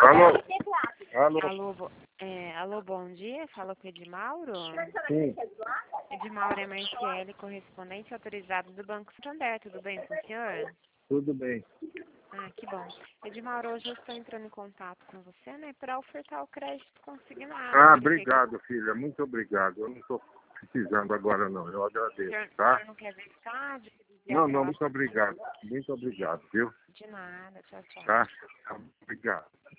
Alô? Alô? Alô, bom dia. Fala com o Edmauro. Sim. Edmauro é Marciele, correspondente autorizado do Banco Santander. Tudo bem com o senhor? Tudo bem. Ah, que bom. Edmauro, hoje eu estou entrando em contato com você, né, para ofertar o crédito consignado. Ah, obrigado, filha. Muito obrigado. Eu não estou precisando agora, não. Eu O agradeço, senhor tá? não quer verificar? Não, muito obrigado. Muito obrigado, viu? De nada. Tchau, tchau. Tá? Obrigado.